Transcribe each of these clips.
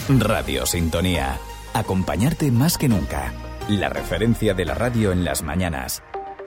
Radio Sintonía. Acompañarte más que nunca. La referencia de la radio en las mañanas.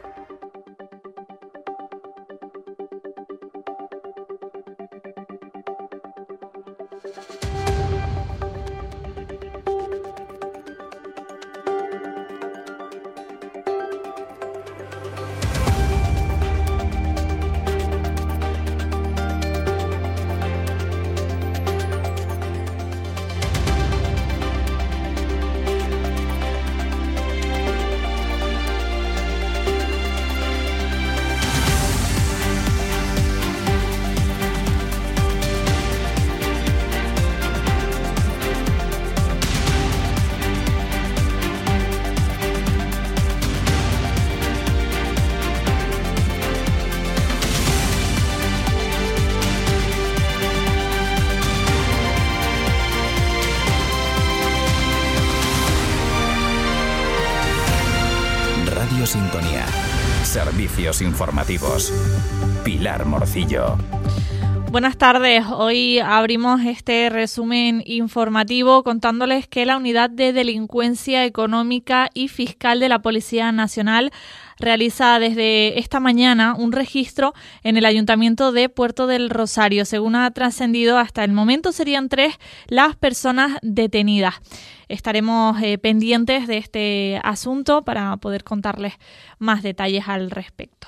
Sintonía. Servicios informativos. Pilar Morcillo. Buenas tardes. Hoy abrimos este resumen informativo contándoles que la Unidad de Delincuencia Económica y Fiscal de la Policía Nacional realiza desde esta mañana un registro en el Ayuntamiento de Puerto del Rosario. Según ha trascendido hasta el momento, serían 3 las personas detenidas. Estaremos pendientes de este asunto para poder contarles más detalles al respecto.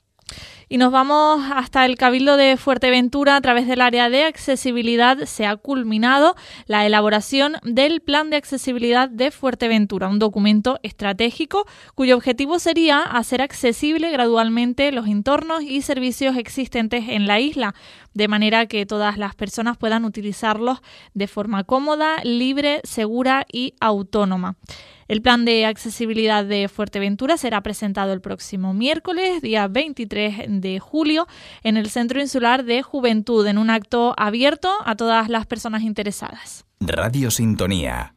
Y nos vamos hasta el Cabildo de Fuerteventura. A través del área de accesibilidad se ha culminado la elaboración del Plan de Accesibilidad de Fuerteventura, un documento estratégico cuyo objetivo sería hacer accesible gradualmente los entornos y servicios existentes en la isla, de manera que todas las personas puedan utilizarlos de forma cómoda, libre, segura y autónoma. El plan de accesibilidad de Fuerteventura será presentado el próximo miércoles, día 23 de julio, en el Centro Insular de Juventud, en un acto abierto a todas las personas interesadas. Radio Sintonía.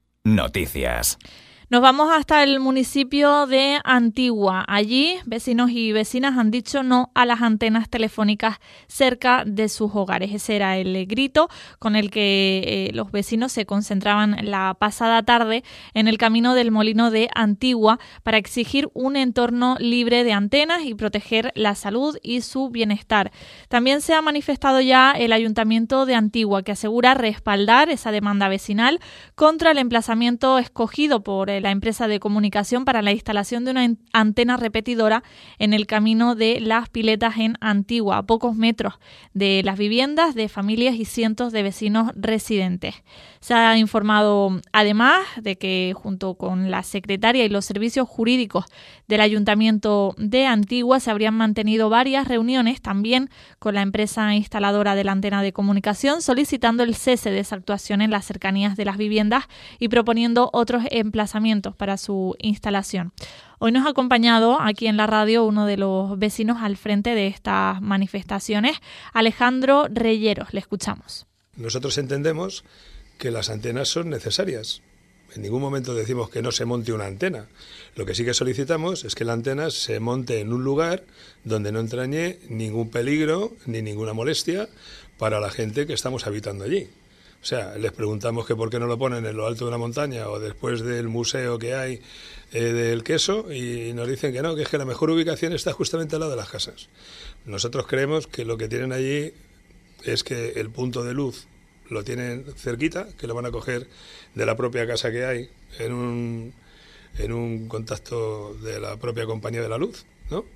Noticias. Nos vamos hasta el municipio de Antigua. Allí, vecinos y vecinas han dicho no a las antenas telefónicas cerca de sus hogares. Ese era el grito con el que los vecinos se concentraban la pasada tarde en el camino del Molino de Antigua para exigir un entorno libre de antenas y proteger la salud y su bienestar. También se ha manifestado ya el Ayuntamiento de Antigua, que asegura respaldar esa demanda vecinal contra el emplazamiento escogido por la empresa de comunicación para la instalación de una antena repetidora en el camino de las Piletas en Antigua, a pocos metros de las viviendas de familias y cientos de vecinos residentes. Se ha informado además de que junto con la secretaria y los servicios jurídicos del Ayuntamiento de Antigua se habrían mantenido varias reuniones también con la empresa instaladora de la antena de comunicación, solicitando el cese de esa actuación en las cercanías de las viviendas y proponiendo otros emplazamientos para su instalación. Hoy nos ha acompañado aquí en la radio uno de los vecinos al frente de estas manifestaciones, Alejandro Reyeros. Le escuchamos. Nosotros entendemos que las antenas son necesarias. En ningún momento decimos que no se monte una antena. Lo que sí que solicitamos es que la antena se monte en un lugar donde no entrañe ningún peligro ni ninguna molestia para la gente que estamos habitando allí. O sea, les preguntamos que por qué no lo ponen en lo alto de una montaña o después del museo que hay del queso y nos dicen que no, que es que la mejor ubicación está justamente al lado de las casas. Nosotros creemos que lo que tienen allí es que el punto de luz lo tienen cerquita, que lo van a coger de la propia casa que hay en un contacto de la propia compañía de la luz, ¿no?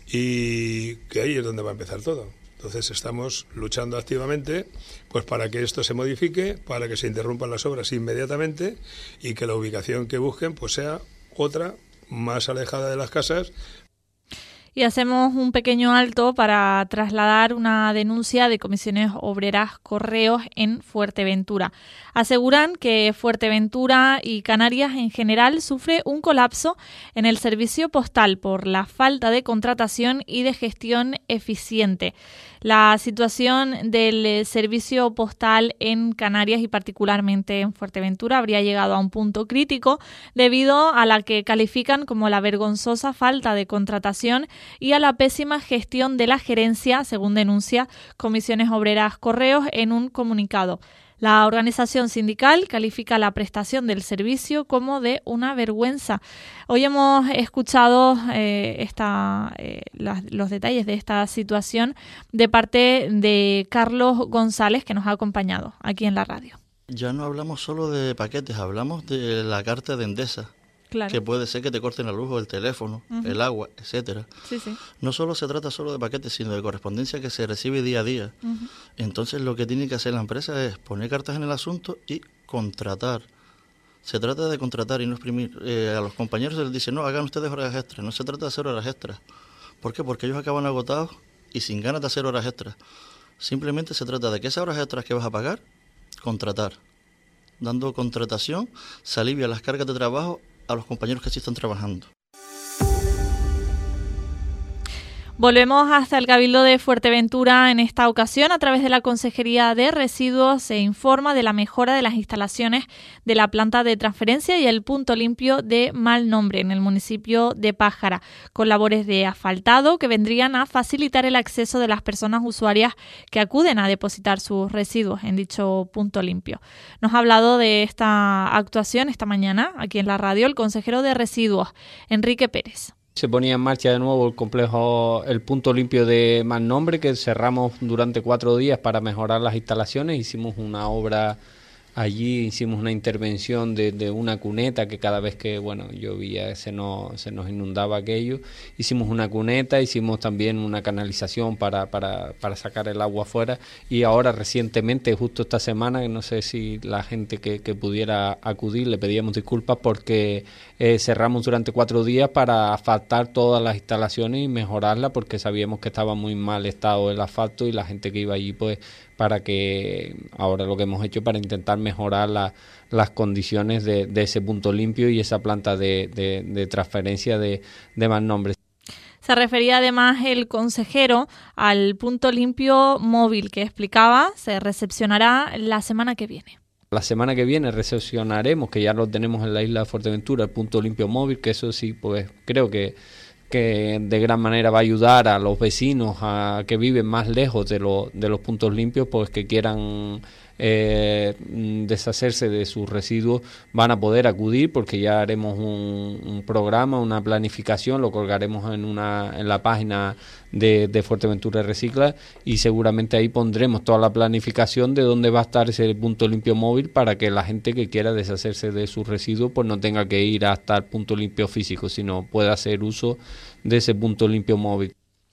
Y que ahí es donde va a empezar todo. Entonces estamos luchando activamente pues para que esto se modifique, para que se interrumpan las obras inmediatamente y que la ubicación que busquen pues sea otra, más alejada de las casas. Y hacemos un pequeño alto para trasladar una denuncia de Comisiones Obreras Correos en Fuerteventura. Aseguran que Fuerteventura y Canarias en general sufre un colapso en el servicio postal por la falta de contratación y de gestión eficiente. La situación del servicio postal en Canarias y particularmente en Fuerteventura habría llegado a un punto crítico debido a la que califican como la vergonzosa falta de contratación y a la pésima gestión de la gerencia, según denuncia Comisiones Obreras Correos en un comunicado. La organización sindical califica la prestación del servicio como de una vergüenza. Hoy hemos escuchado los detalles de esta situación de parte de Carlos González, que nos ha acompañado aquí en la radio. Ya no hablamos solo de paquetes, hablamos de la carta de Endesa. Claro. Que puede ser que te corten la luz o el teléfono, el agua, etcétera. Sí. No solo se trata solo de paquetes, sino de correspondencia que se recibe día a día. Entonces lo que tiene que hacer la empresa es poner cartas en el asunto y contratar. Se trata de contratar y no exprimir. A los compañeros se les dice, no, hagan ustedes horas extras. No se trata de hacer horas extras. ¿Por qué? Porque ellos acaban agotados y sin ganas de hacer horas extras. Simplemente se trata de que esas horas extras que vas a pagar, contratar. Dando contratación, se alivia las cargas de trabajo a los compañeros que sí están trabajando. Volvemos hasta el Cabildo de Fuerteventura. En esta ocasión, a través de la Consejería de Residuos, se informa de la mejora de las instalaciones de la planta de transferencia y el punto limpio de Malnombre en el municipio de Pájara, con labores de asfaltado que vendrían a facilitar el acceso de las personas usuarias que acuden a depositar sus residuos en dicho punto limpio. Nos ha hablado de esta actuación esta mañana aquí en la radio el consejero de Residuos, Enrique Pérez. Se ponía en marcha de nuevo el punto limpio de Malnombre, que cerramos durante 4 días para mejorar las instalaciones. Hicimos una obra allí, hicimos una intervención de una cuneta que cada vez que llovía se nos inundaba aquello. Hicimos una cuneta, hicimos también una canalización para sacar el agua afuera, y ahora recientemente, justo esta semana, que no sé si la gente que pudiera acudir, le pedíamos disculpas porque cerramos durante 4 días para asfaltar todas las instalaciones y mejorarlas, porque sabíamos que estaba muy mal estado el asfalto y la gente que iba allí, pues para que ahora lo que hemos hecho para intentar mejorar las condiciones de ese punto limpio y esa planta de transferencia de Malnombre. Se refería además el consejero al punto limpio móvil que explicaba se recepcionará la semana que viene. La semana que viene recepcionaremos, que ya lo tenemos en la isla de Fuerteventura, el punto limpio móvil, que eso sí, pues creo que de gran manera va a ayudar a los vecinos a que viven más lejos de los puntos limpios, pues que quieran deshacerse de sus residuos, van a poder acudir, porque ya haremos un programa, una planificación, lo colgaremos en la página de Fuerteventura Recicla, y seguramente ahí pondremos toda la planificación de dónde va a estar ese punto limpio móvil, para que la gente que quiera deshacerse de sus residuos pues no tenga que ir hasta el punto limpio físico, sino pueda hacer uso de ese punto limpio móvil.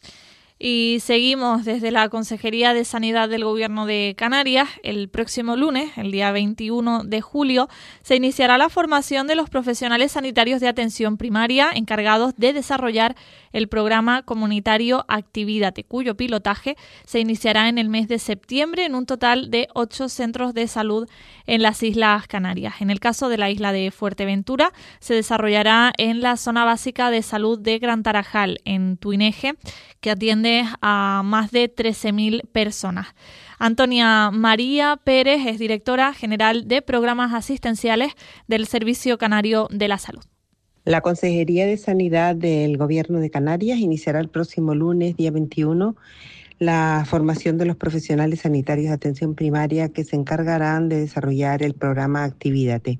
Y seguimos desde la Consejería de Sanidad del Gobierno de Canarias. El próximo lunes, el día 21 de julio, se iniciará la formación de los profesionales sanitarios de atención primaria encargados de desarrollar el programa comunitario Activídate, cuyo pilotaje se iniciará en el mes de septiembre en un total de 8 centros de salud en las Islas Canarias. En el caso de la isla de Fuerteventura, se desarrollará en la Zona Básica de Salud de Gran Tarajal, en Tuineje, que atiende a más de 13.000 personas. Antonia María Pérez es directora general de programas asistenciales del Servicio Canario de la Salud. La Consejería de Sanidad del Gobierno de Canarias iniciará el próximo lunes, día 21, la formación de los profesionales sanitarios de atención primaria que se encargarán de desarrollar el programa Activídate.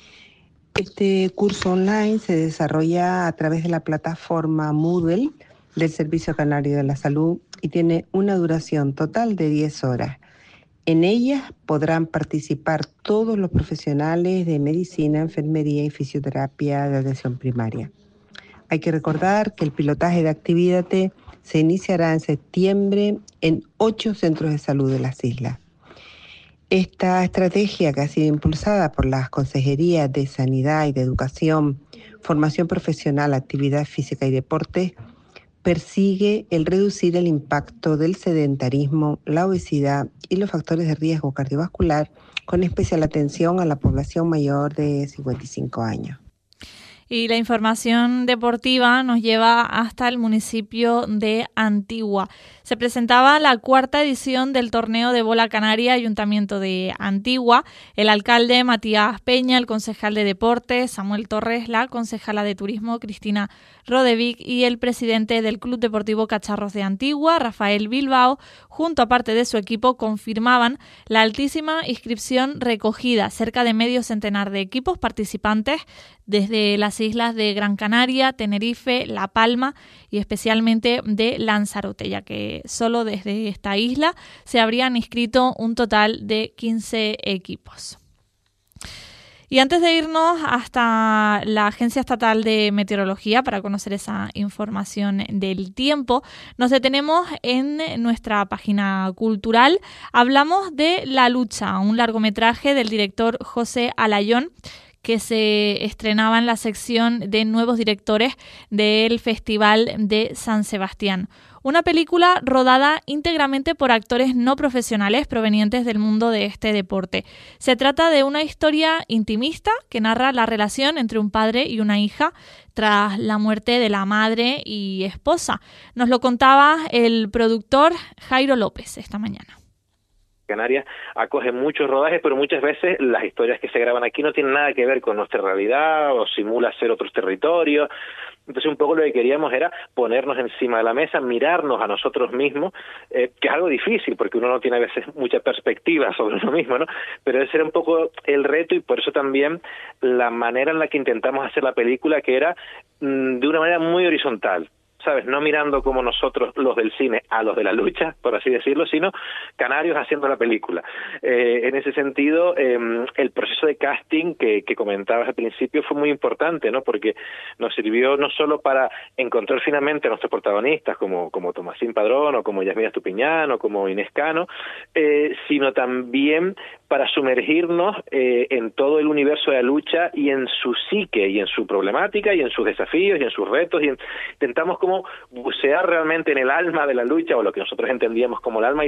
Este curso online se desarrolla a través de la plataforma Moodle del Servicio Canario de la Salud y tiene una duración total de 10 horas. En ellas podrán participar todos los profesionales de medicina, enfermería y fisioterapia de atención primaria. Hay que recordar que el pilotaje de Activídate se iniciará en septiembre en 8 centros de salud de las islas. Esta estrategia, que ha sido impulsada por las Consejerías de Sanidad y de Educación, Formación Profesional, Actividad Física y Deporte, persigue el reducir el impacto del sedentarismo, la obesidad y los factores de riesgo cardiovascular, con especial atención a la población mayor de 55 años. Y la información deportiva nos lleva hasta el municipio de Antigua. Se presentaba la 4ª edición del torneo de bola canaria Ayuntamiento de Antigua. El alcalde Matías Peña, el concejal de Deportes Samuel Torres, la concejala de Turismo Cristina Rodevic y el presidente del Club Deportivo Cacharros de Antigua, Rafael Bilbao, junto a parte de su equipo, confirmaban la altísima inscripción recogida, cerca de medio centenar de equipos participantes desde las islas de Gran Canaria, Tenerife, La Palma y especialmente de Lanzarote, ya que solo desde esta isla se habrían inscrito un total de 15 equipos. Y antes de irnos hasta la Agencia Estatal de Meteorología para conocer esa información del tiempo, nos detenemos en nuestra página cultural. Hablamos de La Lucha, un largometraje del director José Alayón, que se estrenaba en la sección de nuevos directores del Festival de San Sebastián. Una película rodada íntegramente por actores no profesionales provenientes del mundo de este deporte. Se trata de una historia intimista que narra la relación entre un padre y una hija tras la muerte de la madre y esposa. Nos lo contaba el productor Jairo López esta mañana. Canarias acoge muchos rodajes, pero muchas veces las historias que se graban aquí no tienen nada que ver con nuestra realidad o simula ser otros territorios. Entonces un poco lo que queríamos era ponernos encima de la mesa, mirarnos a nosotros mismos, que es algo difícil porque uno no tiene a veces mucha perspectiva sobre uno mismo, ¿no? Pero ese era un poco el reto y por eso también la manera en la que intentamos hacer la película, que era de una manera muy horizontal. ¿Sabes? No mirando como nosotros, los del cine, a los de la lucha, por así decirlo, sino canarios haciendo la película. En ese sentido, el proceso de casting que comentabas al principio fue muy importante, ¿no? Porque nos sirvió no solo para encontrar finalmente a nuestros protagonistas, como Tomasín Padrón, o como Yasmina Estupiñán, o como Inés Cano, sino también para sumergirnos en todo el universo de la lucha y en su psique, y en su problemática, y en sus desafíos, y en sus retos, y intentamos como bucear realmente en el alma de la lucha, o lo que nosotros entendíamos como el alma.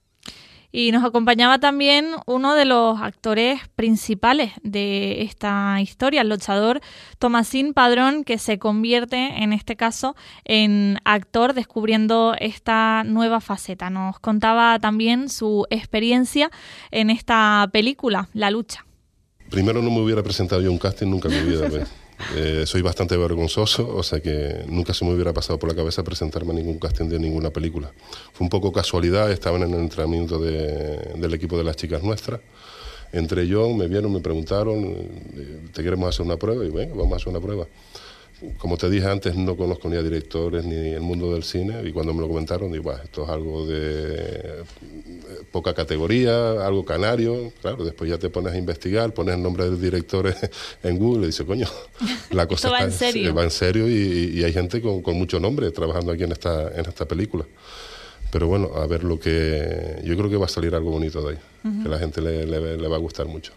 Y nos acompañaba también uno de los actores principales de esta historia, el luchador Tomasín Padrón, que se convierte en este caso en actor descubriendo esta nueva faceta. Nos contaba también su experiencia en esta película, La Lucha. Primero no me hubiera presentado yo un casting nunca en mi vida. Soy bastante vergonzoso, o sea que nunca se me hubiera pasado por la cabeza presentarme a ningún casting de ninguna película. Fue un poco casualidad, estaban en el entrenamiento del equipo de las chicas nuestras. Entré yo, me vieron, me preguntaron, ¿te queremos hacer una prueba? Y venga, vamos a hacer una prueba. Como te dije antes, no conozco ni a directores ni el mundo del cine, y cuando me lo comentaron, digo, esto es algo de poca categoría, algo canario. Claro, después ya te pones a investigar, pones el nombre del director en Google y dices, coño, la cosa va en serio. Va en serio y hay gente con mucho nombre trabajando aquí en esta película. Pero bueno, a ver yo creo que va a salir algo bonito de ahí, que a la gente le va a gustar mucho.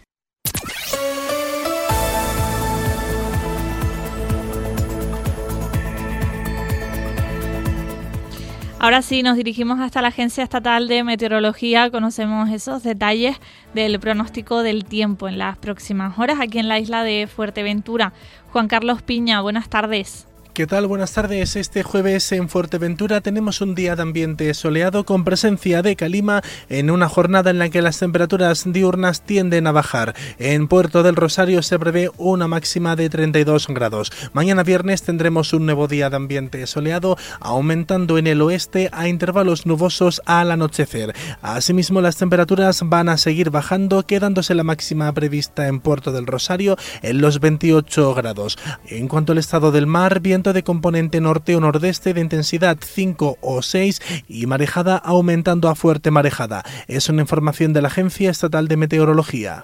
Ahora sí, nos dirigimos hasta la Agencia Estatal de Meteorología. Conocemos esos detalles del pronóstico del tiempo en las próximas horas aquí en la isla de Fuerteventura. Juan Carlos Piña, buenas tardes. ¿Qué tal? Buenas tardes. Este jueves en Fuerteventura tenemos un día de ambiente soleado con presencia de calima en una jornada en la que las temperaturas diurnas tienden a bajar. En Puerto del Rosario se prevé una máxima de 32 grados. Mañana viernes tendremos un nuevo día de ambiente soleado, aumentando en el oeste a intervalos nubosos al anochecer. Asimismo, las temperaturas van a seguir bajando, quedándose la máxima prevista en Puerto del Rosario en los 28 grados. En cuanto al estado del mar, viento de componente norte o nordeste de intensidad 5 o 6 y marejada aumentando a fuerte marejada. Es una información de la Agencia Estatal de Meteorología.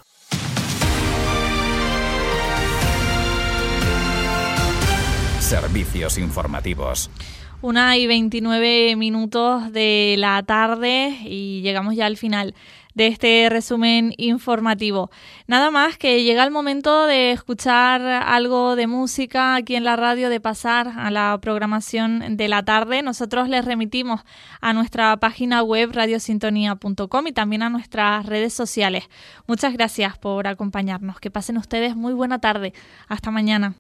Servicios informativos. 1:29 de la tarde y llegamos ya al final de este resumen informativo. Nada más que llega el momento de escuchar algo de música aquí en la radio, de pasar a la programación de la tarde. Nosotros les remitimos a nuestra página web radiosintonía.com y también a nuestras redes sociales. Muchas gracias por acompañarnos. Que pasen ustedes muy buena tarde. Hasta mañana.